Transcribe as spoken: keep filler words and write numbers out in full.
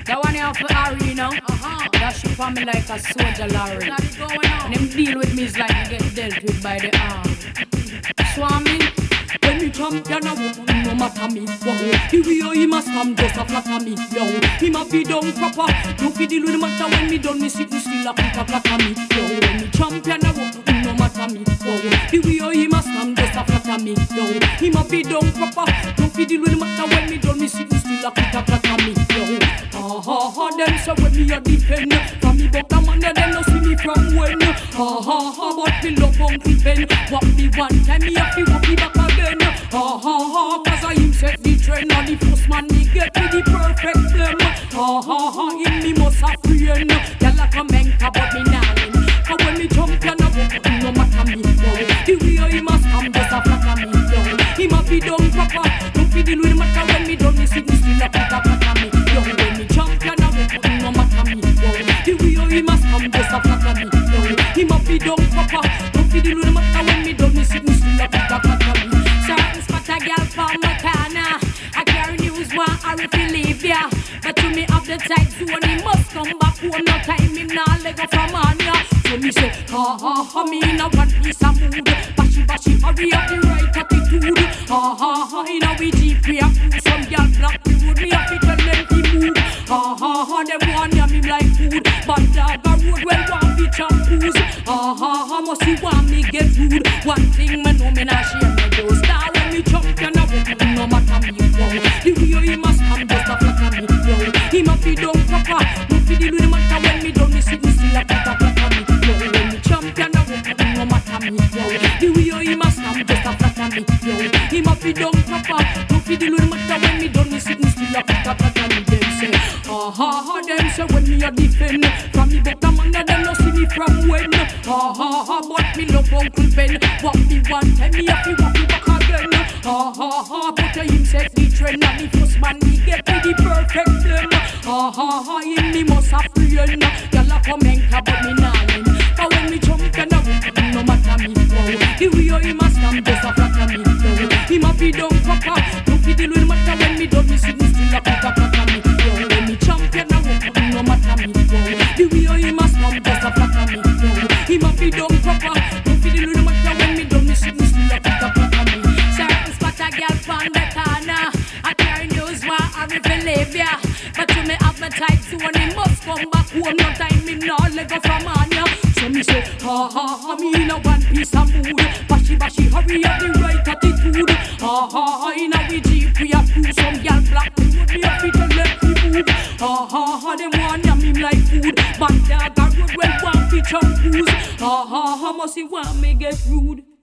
That one here for Harry, you know. Uh-huh. That shit for me like a soldier lorry. What's going on? And them deal with me is like you get dealt with by the arm. Swami, when me champion a woman, no matter me. Wow, the way he must come just a flatter me. Yo, he must be done proper. No fi deal with the matter when me done me sitting still a quick a flatter me. Yo, when me champion a woman, no matter me. Wow, the way he must come just a flatter me. Yo, he must be done proper. No fi deal with the matter when me done me sitting still a quick a flatter me. Yo, ha ha ha, them so when me a defend. From me but the man a them no see me from when. Ha ha ha, but me love Uncle Ben. What me one time me a fi walk me back again. Ha ha ha, cause I him set the trend. And the first man me get me the perfect blem. Ha ha ha, him me must a friend. Y'all a come and but me nah win. Cause when me jump and a walk, no matter me. Yo, the way he must come just a flatter me. Yo, he must be done proper. Don't fi deal with the matter when me done me sitting still a quick a flatter me. Yo, when me jump and a walk, no matter me. Yo, the way he must come just a flatter me. Yo, he must be done proper. Don't fi deal with the matter when me done me sitting still a quick a flatter me. Certain spot a girl from my corner. I carry news one Harry fi leave ya. But to me have the tight zone, he must come back home. No time him nah let go from on ya. So me say, ha ha ha, me in a one piece of mood. Bashy bashy, hurry up the right attitude. Ha ha ha, in a we jeep we a cruise. Some girl block the road, me a fit tell them to move. Ha ha ha, them want ya me like food. But dog a road well want be shampoos. Ha ha ha, must you want me get rude. One thing me know me nah share me do. Star when me jump and a walk, no matter me. Yo, the way he must come just a flatter me. Yo, he must be done proper. No fi deal with the matter when me done me sitting still a quick a flatter me. Yo, when me jump and a walk, no matter me. Yo, the way he must come just a flatter me. Yo, he must be done proper. No fi deal with the matter when me done me sitting still a quick a flatter me. Them say, ha ha ha, them say when me a defend. From me but a man a them no see me from when. Ha ha ha, but me love Uncle Ben. What me one time me a fi walk me back again. Ha ha ha, but him set the trend. And the first man me get me the perfect blem. Ha ha ha, him me must a friend. Y'all a come and cap but me nah win. But when me jump and a walk, no matter me. Wow, the way he must come just a flatter me. Wow, he must be done proper. No fi deal with the matter when me done me sitting still a quick a flatter me. Wow, when me jump and a walk, no matter me. Wow, the way he must come just a flatter me. Wow, he must be done proper. No fi deal with the matter when me done me sitting still a quick a flatter me. Certain spot a girl from the corner. I carry news why I fi live ya. But to me have my tight zone, he must come back home. No time him nah let go from on ya. So me say, ha ha ha, me in a one piece of mood. Bashy bashy, hurry up the right attitude. Ha ha ha, in a we jeep we a cruise. Some girl black the road, me a fit to let me move. Ha ha ha, them want yam him like food. But dog a road well want fi shampoos. Ha ha ha, must he want me get rude.